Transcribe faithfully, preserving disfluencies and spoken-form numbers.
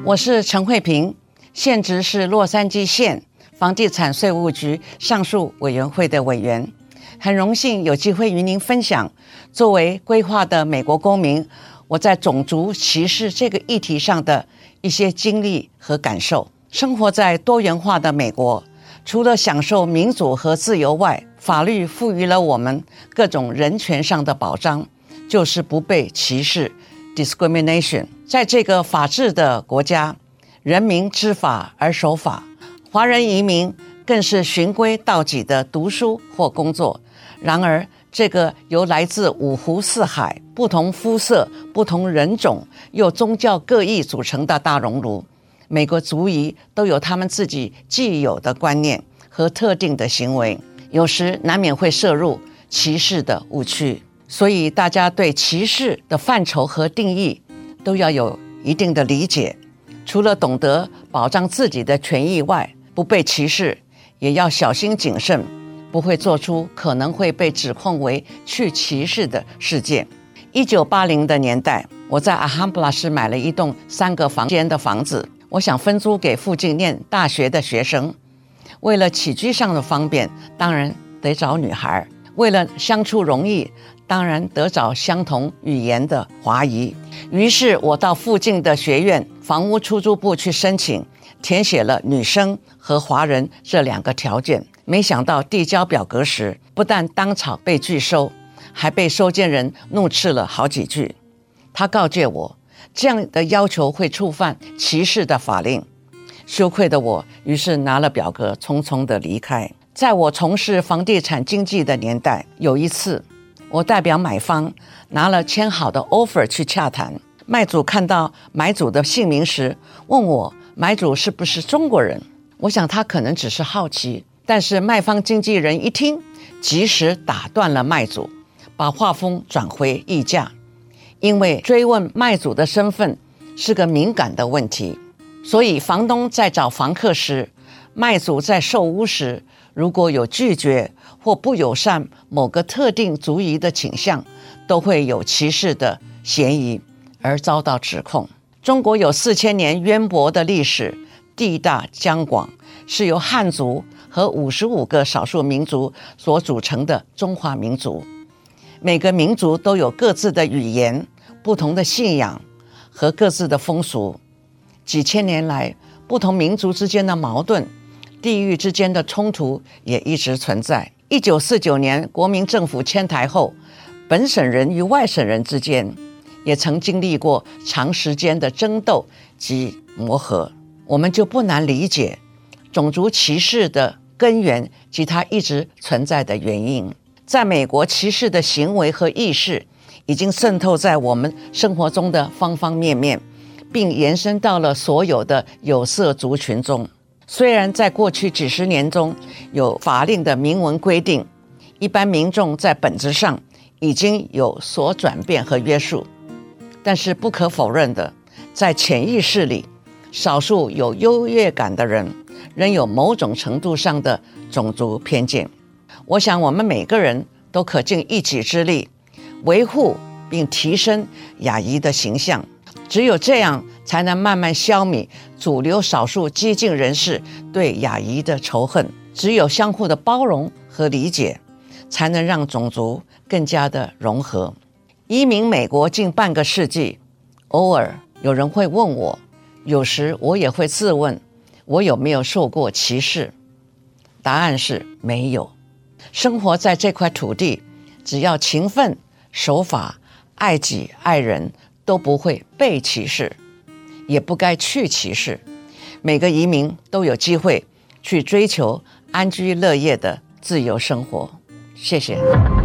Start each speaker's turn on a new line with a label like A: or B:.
A: 我是陈慧萍，现职是洛杉矶县房地产税务局上诉委员会的委员，很荣幸有机会与您分享作为规划的美国公民，我在种族歧视这个议题上的一些经历和感受。生活在多元化的美国，除了享受民主和自由外，法律赋予了我们各种人权上的保障，就是不被歧视 discrimination。 在这个法治的国家，人民知法而守法，华人移民更是循规蹈矩的读书或工作。然而这个由来自五湖四海、不同肤色、不同人种又宗教各异组成的大熔炉，每个族裔都有他们自己既有的观念和特定的行为，有时难免会涉入歧视的误区。所以大家对歧视的范畴和定义都要有一定的理解，除了懂得保障自己的权益外，不被歧视也要小心谨慎，不会做出可能会被指控为去歧视的事件。一九八零的年代，我在阿罕布拉市买了一栋三个房间的房子，我想分租给附近念大学的学生。为了起居上的方便，当然得找女孩；为了相处容易，当然得找相同语言的华裔。于是我到附近的学院房屋出租部去申请，填写了女生和华人这两个条件。没想到递交表格时，不但当场被拒收，还被收件人怒斥了好几句。他告诫我，这样的要求会触犯歧视的法令。羞愧的我于是拿了表格匆匆地离开。在我从事房地产经纪的年代，有一次我代表买方拿了签好的 offer 去洽谈，卖主看到买主的姓名时，问我买主是不是中国人。我想他可能只是好奇，但是卖方经纪人一听，及时打断了卖主，把话锋转回议价。因为追问卖主的身份是个敏感的问题，所以房东在找房客时，卖主在售屋时，如果有拒绝或不友善某个特定族裔的倾向，都会有歧视的嫌疑而遭到指控。中国有四千年渊博的历史，地大疆广，是由汉族和五十五个少数民族所组成的中华民族。每个民族都有各自的语言、不同的信仰和各自的风俗。几千年来，不同民族之间的矛盾、地域之间的冲突也一直存在。一九四九年国民政府迁台后，本省人与外省人之间也曾经历过长时间的争斗及磨合。我们就不难理解种族歧视的根源及它一直存在的原因。在美国，歧视的行为和意识已经渗透在我们生活中的方方面面，并延伸到了所有的有色族群中。虽然在过去几十年中有法令的明文规定，一般民众在本质上已经有所转变和约束，但是不可否认的，在潜意识里，少数有优越感的人仍有某种程度上的种族偏见。我想我们每个人都可尽一己之力，维护并提升亚裔的形象。只有这样，才能慢慢消弭主流少数激进人士对亚裔的仇恨。只有相互的包容和理解，才能让种族更加的融合。移民美国近半个世纪，偶尔有人会问我，有时我也会自问，我有没有受过歧视？答案是没有。生活在这块土地，只要勤奋、守法、爱己爱人，都不会被歧视，也不该去歧视。每个移民都有机会去追求安居乐业的自由生活。谢谢。